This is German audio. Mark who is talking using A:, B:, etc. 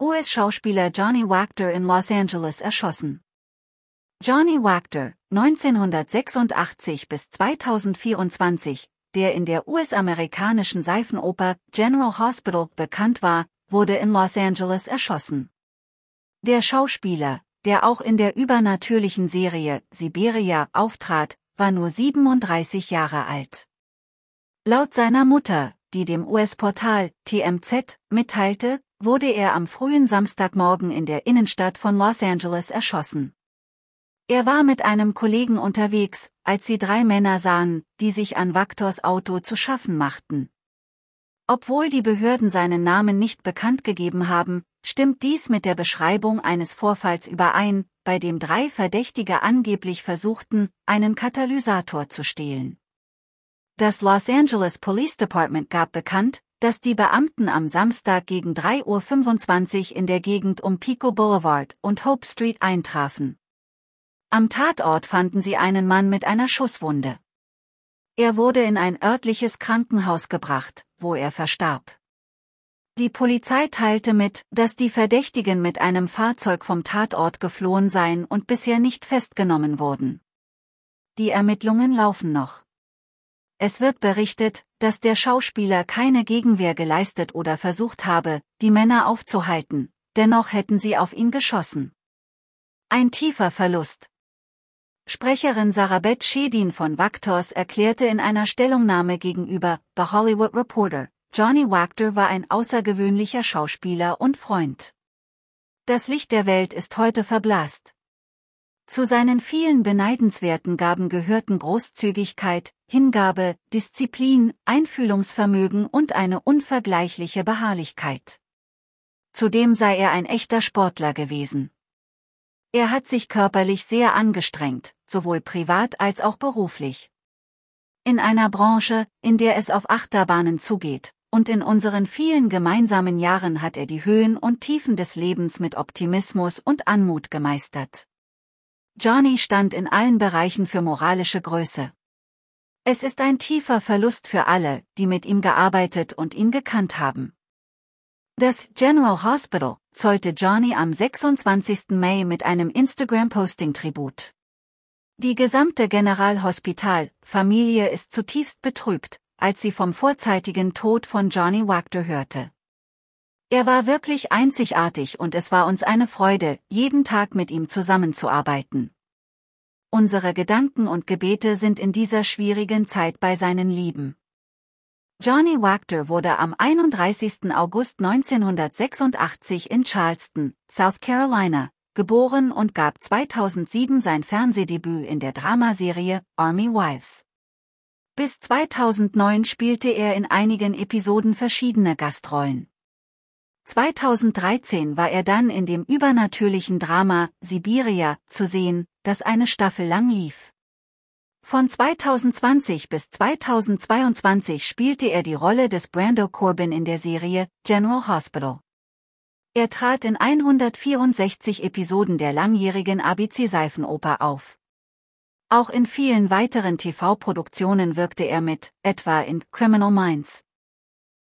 A: US-Schauspieler Johnny Wachter in Los Angeles erschossen. Johnny Wachter, 1986 bis 2024, der in der US-amerikanischen Seifenoper General Hospital bekannt war, wurde in Los Angeles erschossen. Der Schauspieler, der auch in der übernatürlichen Serie Siberia auftrat, war nur 37 Jahre alt. Laut seiner Mutter, die dem US-Portal TMZ mitteilte, wurde er am frühen Samstagmorgen in der Innenstadt von Los Angeles erschossen. Er war mit einem Kollegen unterwegs, als sie 3 Männer sahen, die sich an Wachters Auto zu schaffen machten. Obwohl die Behörden seinen Namen nicht bekannt gegeben haben, stimmt dies mit der Beschreibung eines Vorfalls überein, bei dem 3 Verdächtige angeblich versuchten, einen Katalysator zu stehlen. Das Los Angeles Police Department gab bekannt, dass die Beamten am Samstag gegen 3:25 Uhr in der Gegend um Pico Boulevard und Hope Street eintrafen. Am Tatort fanden sie einen Mann mit einer Schusswunde. Er wurde in ein örtliches Krankenhaus gebracht, wo er verstarb. Die Polizei teilte mit, dass die Verdächtigen mit einem Fahrzeug vom Tatort geflohen seien und bisher nicht festgenommen wurden. Die Ermittlungen laufen noch. Es wird berichtet, dass der Schauspieler keine Gegenwehr geleistet oder versucht habe, die Männer aufzuhalten, dennoch hätten sie auf ihn geschossen. Ein tiefer Verlust. Sprecherin Sarabeth Shedin von Wachters erklärte in einer Stellungnahme gegenüber The Hollywood Reporter, Johnny Wachter war ein außergewöhnlicher Schauspieler und Freund. Das Licht der Welt ist heute verblasst. Zu seinen vielen beneidenswerten Gaben gehörten Großzügigkeit, Hingabe, Disziplin, Einfühlungsvermögen und eine unvergleichliche Beharrlichkeit. Zudem sei er ein echter Sportler gewesen. Er hat sich körperlich sehr angestrengt, sowohl privat als auch beruflich. In einer Branche, in der es auf Achterbahnen zugeht, und in unseren vielen gemeinsamen Jahren hat er die Höhen und Tiefen des Lebens mit Optimismus und Anmut gemeistert. Johnny stand in allen Bereichen für moralische Größe. Es ist ein tiefer Verlust für alle, die mit ihm gearbeitet und ihn gekannt haben. Das General Hospital zollte Johnny am 26. Mai mit einem Instagram-Posting Tribut. Die gesamte General Hospital-Familie ist zutiefst betrübt, als sie vom vorzeitigen Tod von Johnny Wachter hörte. Er war wirklich einzigartig und es war uns eine Freude, jeden Tag mit ihm zusammenzuarbeiten. Unsere Gedanken und Gebete sind in dieser schwierigen Zeit bei seinen Lieben. Johnny Wachter wurde am 31. August 1986 in Charleston, South Carolina, geboren und gab 2007 sein Fernsehdebüt in der Dramaserie Army Wives. Bis 2009 spielte er in einigen Episoden verschiedene Gastrollen. 2013 war er dann in dem übernatürlichen Drama Siberia zu sehen, das eine Staffel lang lief. Von 2020 bis 2022 spielte er die Rolle des Brando Corbin in der Serie General Hospital. Er trat in 164 Episoden der langjährigen ABC-Seifenoper auf. Auch in vielen weiteren TV-Produktionen wirkte er mit, etwa in Criminal Minds.